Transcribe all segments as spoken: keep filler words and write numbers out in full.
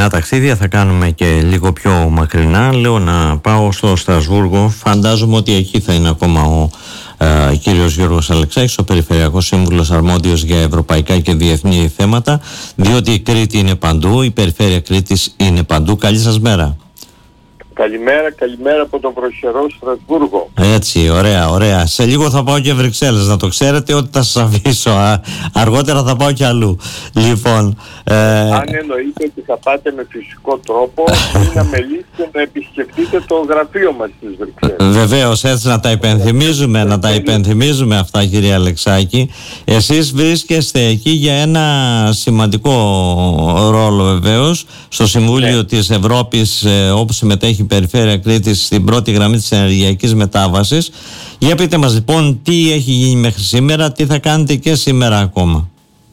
κοντινά ταξίδια, θα κάνουμε και λίγο πιο μακρινά. Λέω να πάω στο Στρασβούργο. Φαντάζομαι ότι εκεί θα είναι ακόμα ο ε, κύριος Γιώργος Αλεξάκης, ο Περιφερειακός Σύμβουλος Αρμόδιος για ευρωπαϊκά και διεθνή θέματα, διότι η Κρήτη είναι παντού, η Περιφέρεια Κρήτης είναι παντού. Καλή σας μέρα. Καλημέρα, καλημέρα από τον βροχερό Στρασβούργο. Έτσι, ωραία, ωραία. Σε λίγο θα πάω και Βρυξέλλες, να το ξέρετε, ότι θα σας αφήσω. Α, αργότερα θα πάω και αλλού. Λοιπόν, ε... αν εννοείτε ότι θα πάτε με φυσικό τρόπο, ή να μελήσετε να επισκεφτείτε το γραφείο μας στις Βρυξέλλες. Βεβαίως, έτσι να τα υπενθυμίζουμε, να τα υπενθυμίζουμε αυτά, κύριε Αλεξάκη. Εσείς βρίσκεστε εκεί για ένα σημαντικό ρόλο, βεβαίως, στο Συμβούλιο ναι. της Ευρώπης, ε, όπου συμμετέχει η Περιφέρεια Κρήτης στην πρώτη γραμμή της ενεργειακής μετάβασης. Για πείτε μας λοιπόν τι έχει γίνει μέχρι σήμερα, τι θα κάνετε και σήμερα ακόμα.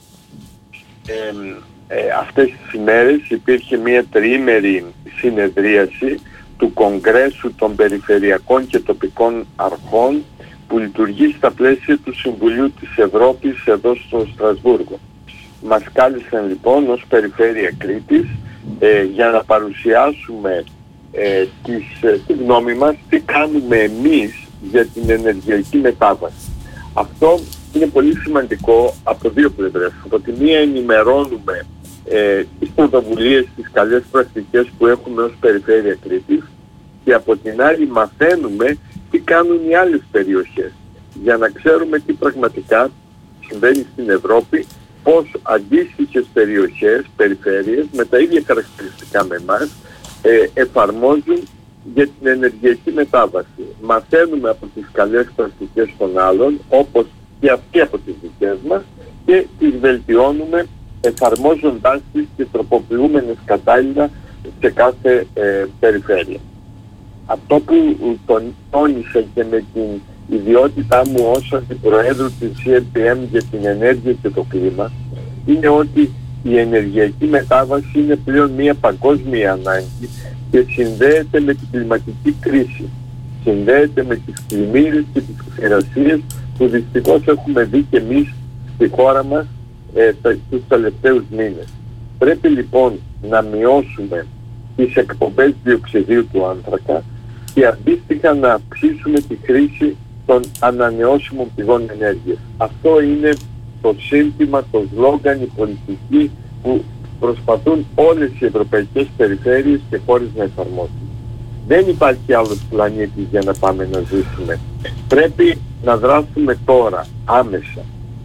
Ε, ε, αυτές τις ημέρες υπήρχε μια τριήμερη συνεδρίαση του Κογκρέσου των Περιφερειακών και Τοπικών Αρχών που λειτουργεί στα πλαίσια του Συμβουλίου της Ευρώπης εδώ στο Στρασβούργο. Μας κάλεσαν λοιπόν ως Περιφέρεια Κρήτης ε, για να παρουσιάσουμε Ε, της, ε, τη γνώμη μας, τι κάνουμε εμείς για την ενεργειακή μετάβαση. Αυτό είναι πολύ σημαντικό από δύο πλευρές. Από τη μία ενημερώνουμε ε, τις πρωτοβουλίες, τις καλές πρακτικές που έχουμε ως Περιφέρεια Κρήτης, και από την άλλη μαθαίνουμε τι κάνουν οι άλλες περιοχές, για να ξέρουμε τι πραγματικά συμβαίνει στην Ευρώπη, πώς αντίστοιχες περιοχές, περιφέρειες με τα ίδια χαρακτηριστικά με εμάς Ε, εφαρμόζουν για την ενεργειακή μετάβαση. Μαθαίνουμε από τις καλές πρακτικές των άλλων, όπως και αυτοί από τις δικές μας, και τις βελτιώνουμε εφαρμόζοντάς τις και τροποποιούμενες κατάλληλα σε κάθε ε, περιφέρεια. Αυτό που τον τόνισα και με την ιδιότητά μου ως αντιπροέδρου της σι ελ πι εμ για την ενέργεια και το κλίμα, είναι ότι η ενεργειακή μετάβαση είναι πλέον μια παγκόσμια ανάγκη και συνδέεται με την κλιματική κρίση. Συνδέεται με τις πλημμύρες και τις ξηρασίες που δυστυχώς έχουμε δει και εμείς στη χώρα μας ε, τους τελευταίους μήνες. Πρέπει λοιπόν να μειώσουμε τις εκπομπές διοξιδίου του άνθρακα και αντίστοιχα να αυξήσουμε τη χρήση των ανανεώσιμων πηγών ενέργειας. Αυτό είναι το σύνθημα, το σλόγγαν, η πολιτική που προσπαθούν όλες οι ευρωπαϊκές περιφέρειες και χώρες να εφαρμόσουν. Δεν υπάρχει άλλος πλανήτης για να πάμε να ζήσουμε. Πρέπει να δράσουμε τώρα, άμεσα.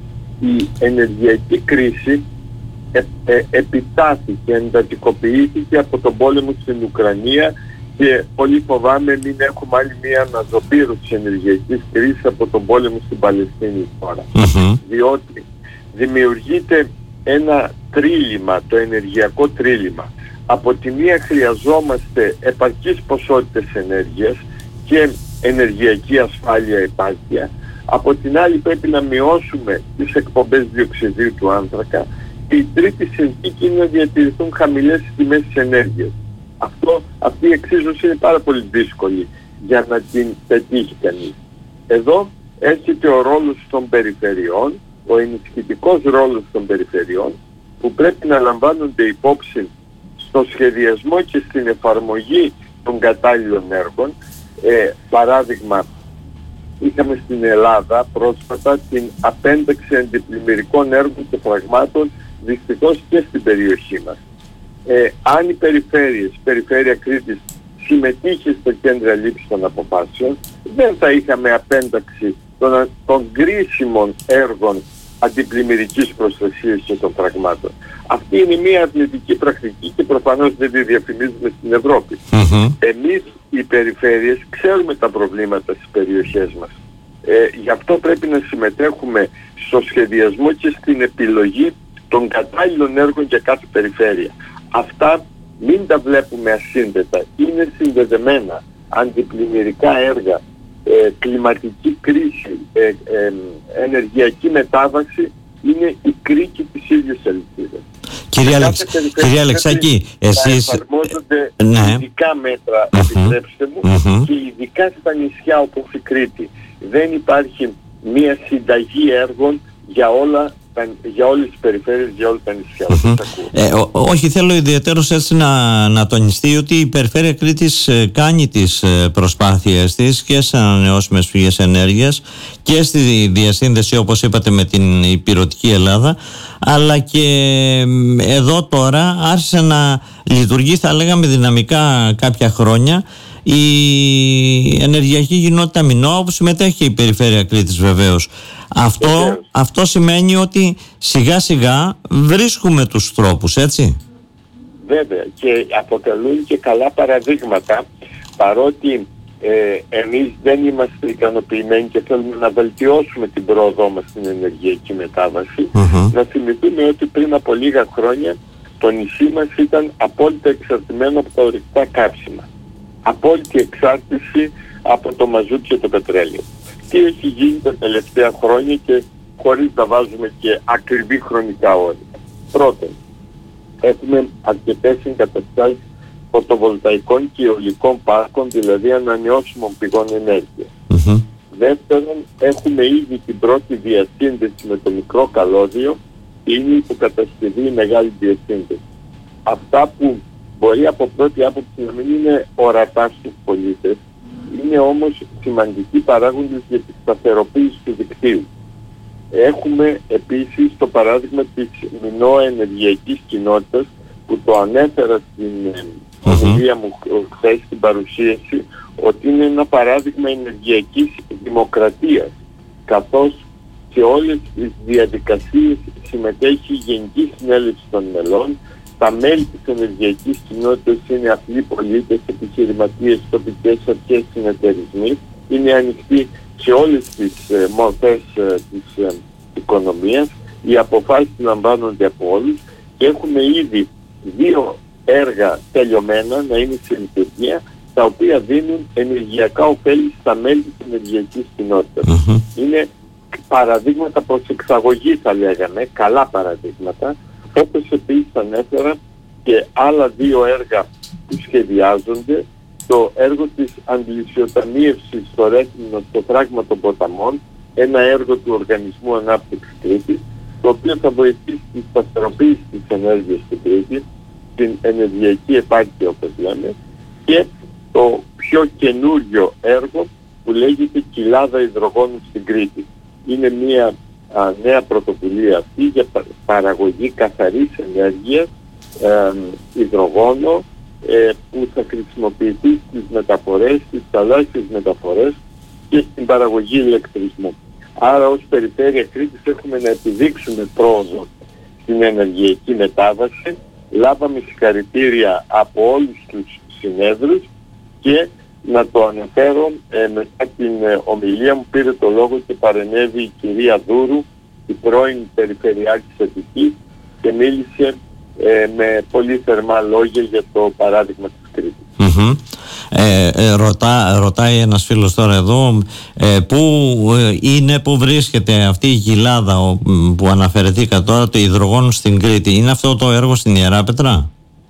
Η ενεργειακή κρίση ε, ε, επιτάθηκε, εντατικοποιήθηκε από τον πόλεμο στην Ουκρανία και πολύ φοβάμαι μην έχουμε άλλη μια αναζωπήρωση της ενεργειακής κρίσης από τον πόλεμο στην Παλαιστίνη τώρα. Mm-hmm. Διότι δημιουργείται ένα τρίλημα, το ενεργειακό τρίλημα. Από τη μία χρειαζόμαστε επαρκείς ποσότητες ενέργειας και ενεργειακή ασφάλεια, επάρκεια. Από την άλλη πρέπει να μειώσουμε τις εκπομπές διοξιδίου του άνθρακα. Και η τρίτη συνθήκη είναι να διατηρηθούν χαμηλές τιμές της ενέργειας. Αυτό, αυτή η εξίσωση είναι πάρα πολύ δύσκολη για να την πετύχει κανείς. Εδώ έρχεται ο ρόλος των περιφερειών, ο ενισχυτικός ρόλος των περιφερειών, που πρέπει να λαμβάνονται υπόψη στο σχεδιασμό και στην εφαρμογή των κατάλληλων έργων. Ε, παράδειγμα, είχαμε στην Ελλάδα πρόσφατα την απένταξη αντιπλημμυρικών έργων και πραγμάτων, δυστυχώς και στην περιοχή μας. Ε, αν οι περιφέρειες, η Περιφέρεια Κρήτης συμμετείχε στο κέντρο λήψης των αποφάσεων, δεν θα είχαμε απένταξη των, των κρίσιμων έργων αντιπλημμυρικής προστασίας και των πραγμάτων. Αυτή είναι μια αρνητική πρακτική και προφανώς δεν τη διαφημίζουμε στην Ευρώπη. Mm-hmm. Εμείς οι περιφέρειες ξέρουμε τα προβλήματα στις περιοχές μας. Ε, γι' αυτό πρέπει να συμμετέχουμε στο σχεδιασμό και στην επιλογή των κατάλληλων έργων για κάθε περιφέρεια. Αυτά μην τα βλέπουμε ασύνδετα. Είναι συνδεδεμένα. Αντιπλημμυρικά έργα, ε, κλιματική κρίση, ε, ε, ενεργειακή μετάβαση είναι η κρίκη της ίδιας αλυσίδας. Κύριε, Αλεξ... Κύριε Αλεξάκη, εσείς... Θα εφαρμόζονται ναι. ειδικά μέτρα, uh-huh. επιτρέψτε μου, uh-huh. και ειδικά στα νησιά όπως η Κρήτη. Δεν υπάρχει μία συνταγή έργων για όλα τα, για όλες τις περιφέρειες, για όλα τα νησιά. Mm-hmm. Ε, ό, όχι, θέλω ιδιαίτερως έτσι να, να τονιστεί ότι η Περιφέρεια Κρήτης ε, κάνει τις ε, προσπάθειες της και σε ανανεώσιμες πηγές ενέργειας και στη διασύνδεση, όπως είπατε, με την ηπειρωτική Ελλάδα, αλλά και ε, εδώ τώρα άρχισε να λειτουργεί, θα λέγαμε, δυναμικά κάποια χρόνια η ενεργειακή κοινότητα Μινώ, όπου συμμετέχει η Περιφέρεια Κρήτης βεβαίως. Αυτό, βεβαίως. αυτό σημαίνει ότι σιγά σιγά βρίσκουμε τους τρόπους, έτσι. Βέβαια, και αποτελούν και καλά παραδείγματα, παρότι ε, εμείς δεν είμαστε ικανοποιημένοι και θέλουμε να βελτιώσουμε την πρόοδό μας στην ενεργειακή μετάβαση. Uh-huh. Να θυμηθούμε ότι πριν από λίγα χρόνια το νησί μας ήταν απόλυτα εξαρτημένο από τα ορυκτά καύσιμα. Απόλυτη εξάρτηση από το μαζούτι και το πετρέλαιο. Τι έχει γίνει τα τελευταία χρόνια, και χωρίς να βάζουμε και ακριβή χρονικά όρια. Πρώτον, έχουμε αρκετές εγκαταστάσεις φωτοβολταϊκών και αιωλικών πάρκων, δηλαδή ανανεώσιμων πηγών ενέργειας. Mm-hmm. Δεύτερον, έχουμε ήδη την πρώτη διασύνδεση με το μικρό καλώδιο, είναι υποκατασκευή η μεγάλη διασύνδεση. Αυτά που μπορεί από πρώτη άποψη να μην είναι ορατά στους πολίτες, είναι όμως σημαντικοί παράγοντες για τη σταθεροποίηση του δικτύου. Έχουμε επίσης το παράδειγμα της Μινώ ενεργειακής κοινότητας, που το ανέφερα στην ομιλία mm-hmm. μου χθες στην παρουσίαση, ότι είναι ένα παράδειγμα ενεργειακής δημοκρατίας, καθώς σε όλες τις διαδικασίες συμμετέχει η Γενική Συνέλευση των Μελών. Τα μέλη της ενεργειακής κοινότητας είναι απλοί πολίτες, επιχειρηματίες, τοπικές αρχές, συνεταιρισμοί. Είναι ανοιχτοί σε όλες τις ε, μορφές ε, της ε, οικονομίας. Οι αποφάσεις λαμβάνονται από όλους και έχουμε ήδη δύο έργα τελειωμένα να είναι σε λειτουργία, τα οποία δίνουν ενεργειακά ωφέλη στα μέλη της ενεργειακής κοινότητας. Mm-hmm. Είναι παραδείγματα προς εξαγωγή, θα λέγαμε, καλά παραδείγματα. Όπως επίσης ανέφερα και άλλα δύο έργα που σχεδιάζονται, το έργο της αντιλησιοταμίευσης στο Ρέθυμνο, στο φράγμα των ποταμών, ένα έργο του Οργανισμού Ανάπτυξης Κρήτης, το οποίο θα βοηθήσει τη σταθεροποίηση της ενέργειας στην Κρήτη, την ενεργειακή επάρκεια όπως λέμε, και το πιο καινούριο έργο που λέγεται Κοιλάδα Υδρογόνου στην Κρήτη. Είναι μια α, νέα πρωτοβουλία αυτή για παραγωγή καθαρής ενέργειας, ε, υδρογόνο, ε, που θα χρησιμοποιηθεί στις μεταφορές, στις θαλάσσιες μεταφορές και στην παραγωγή ηλεκτρισμού. Άρα ως Περιφέρεια Κρήτης έχουμε να επιδείξουμε πρόοδο στην ενεργειακή μετάβαση. Λάβαμε συγχαρητήρια από όλους τους συνέδρους και να το αναφέρω, ε, μετά την ε, ομιλία μου πήρε το λόγο και παρενέβη η κυρία Δούρου, η πρώην Περιφερειάρχης Αττικής, και μίλησε ε, με πολύ θερμά λόγια για το παράδειγμα της Κρήτης. Mm-hmm. Ε, ε, ρωτά, ρωτάει ένας φίλος τώρα εδώ, ε, πού είναι, πού βρίσκεται αυτή η κοιλάδα που αναφερθήκα τώρα, το υδρογόνο στην Κρήτη? Είναι αυτό το έργο στην Ιεράπετρα?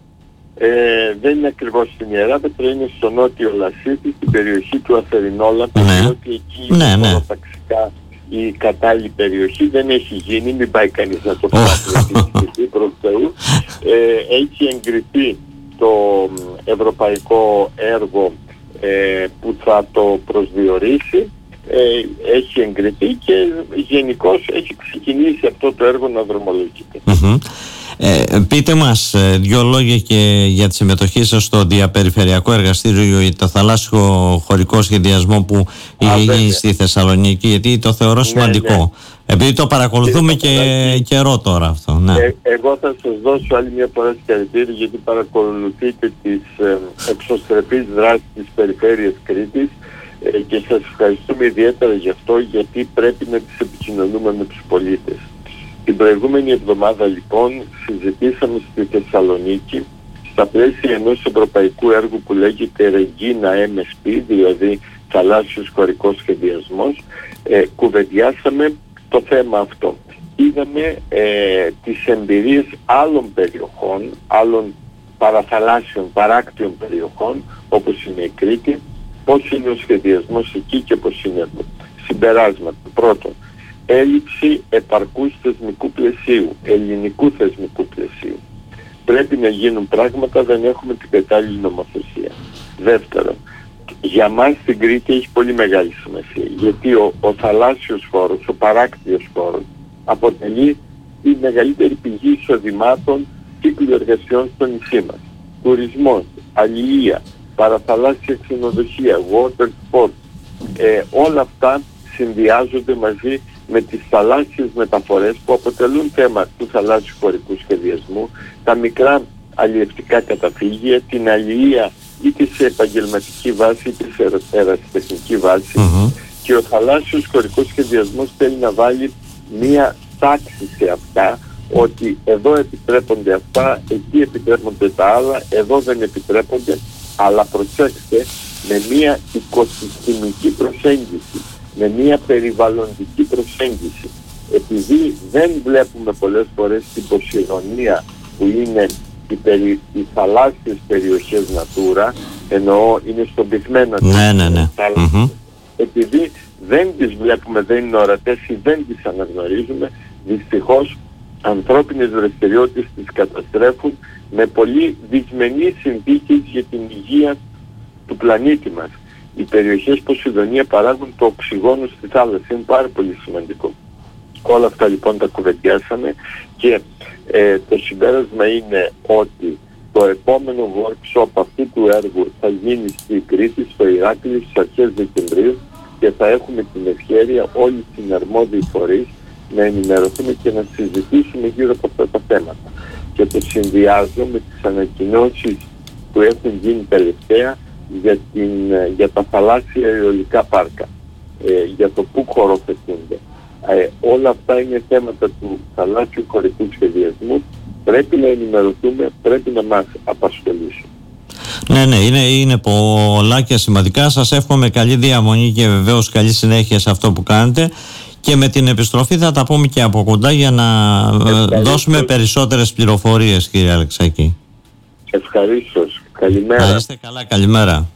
Ε, δεν είναι ακριβώς στην Ιεράπετρα, είναι στο νότιο Λασίτη, στην περιοχή του Αθερινόλαπη, ναι. Διότι εκεί είναι ναι, ναι. ταξικά η κατάλληλη περιοχή, δεν έχει γίνει, μην πάει κανείς να το πει προς Θεού. Ε, έχει εγκριθεί το ευρωπαϊκό έργο ε, που θα το προσδιορίσει, ε, έχει εγκριθεί και γενικώς έχει ξεκινήσει αυτό το έργο να δρομολογείται. Mm-hmm. Ε, πείτε μας ε, δύο λόγια και για τη συμμετοχή σας στο διαπεριφερειακό εργαστήριο για το θαλάσσιο χωρικό σχεδιασμό που είναι στη Θεσσαλονίκη, γιατί το θεωρώ σημαντικό. Ναι, ναι. Επειδή το παρακολουθούμε και, και καιρό τώρα αυτό. Ναι. Ε, εγώ θα σας δώσω άλλη μια φορά συγχαρητήρια, γιατί παρακολουθείτε τις ε, εξωστρεφείς δράσεις της Περιφέρειας Κρήτης ε, και σας ευχαριστούμε ιδιαίτερα γι' αυτό, γιατί πρέπει να τις επικοινωνούμε με τους πολίτες. Την προηγούμενη εβδομάδα λοιπόν συζητήσαμε στη Θεσσαλονίκη, στα πλαίσια ενός ευρωπαϊκού έργου που λέγεται Regina εμ ες πι, δηλαδή θαλάσσιος χωρικός σχεδιασμός, ε, κουβεντιάσαμε το θέμα αυτό. Είδαμε ε, τις εμπειρίες άλλων περιοχών, άλλων παραθαλάσσιων, παράκτιων περιοχών, όπως είναι η Κρήτη, πώς είναι ο σχεδιασμός εκεί και πώς είναι εδώ. Συμπεράσματα. Πρώτον, έλλειψη επαρκούς θεσμικού πλαισίου, ελληνικού θεσμικού πλαισίου. Πρέπει να γίνουν πράγματα, δεν έχουμε την κατάλληλη νομοθεσία. Δεύτερον, για μας στην Κρήτη έχει πολύ μεγάλη σημασία, γιατί ο, ο θαλάσσιος φόρος, ο παράκτιος φόρος, αποτελεί τη μεγαλύτερη πηγή εισοδημάτων κύκλου εργασιών στο νησί μας. Τουρισμός, αλληλεία, παραθαλάσσια ξενοδοχεία, water sport, ε, όλα αυτά συνδυάζονται μαζί με τις θαλάσσιες μεταφορές που αποτελούν θέμα του θαλάσσιου χωρικού σχεδιασμού, τα μικρά αλλιευτικά καταφύγια, την αλληλεία είτε σε επαγγελματική βάση είτε σε ερασιτεχνική βάση, mm-hmm. και ο θαλάσσιος χωρικός σχεδιασμός θέλει να βάλει μία τάξη σε αυτά, ότι εδώ επιτρέπονται αυτά, εκεί επιτρέπονται τα άλλα, εδώ δεν επιτρέπονται, αλλά προσέξτε, με μία οικοσυστημική προσέγγιση, με μία περιβαλλοντική προσέγγιση. Επειδή δεν βλέπουμε πολλές φορές την Ποσειδονία που είναι οι, περι, οι θαλάσσιες περιοχές Natura, εννοώ είναι στον πυκμένο ναι, ναι, ναι. Mm-hmm. επειδή δεν τις βλέπουμε, δεν είναι ορατές ή δεν τις αναγνωρίζουμε, δυστυχώς ανθρώπινες δραστηριότητες τις καταστρέφουν με πολύ δυσμενείς συνθήκες για την υγεία του πλανήτη μας. Οι περιοχές Ποσειδονία παράγουν το οξυγόνο στη θάλασσα, είναι πάρα πολύ σημαντικό. Όλα αυτά λοιπόν τα κουβεντιάσαμε και ε, το συμπέρασμα είναι ότι το επόμενο workshop αυτού του έργου θα γίνει στην Κρήτη, στο Ηράκλειο, στις αρχές Δεκεμβρίου, και θα έχουμε την ευκαιρία όλοι οι συναρμόδιοι φορείς να ενημερωθούμε και να συζητήσουμε γύρω από αυτά τα θέματα. Και το συνδυάζω με τις ανακοινώσεις που έχουν γίνει τελευταία για, την, για τα θαλάσσια αιωλικά πάρκα, ε, για το πού χωροθετούνται. Ε, όλα αυτά είναι θέματα του θαλάσσιου χωρικού σχεδιασμού. Πρέπει να ενημερωθούμε, πρέπει να μας απασχολήσουν. Ναι, ναι, είναι, είναι πολλά και σημαντικά. Σας εύχομαι καλή διαμονή και βεβαίως καλή συνέχεια σε αυτό που κάνετε. Και με την επιστροφή θα τα πούμε και από κοντά για να Ευχαριστώ. δώσουμε περισσότερες πληροφορίες, κύριε Αλεξάκη. Ευχαρίστως. Καλημέρα. Να είστε καλά, καλημέρα.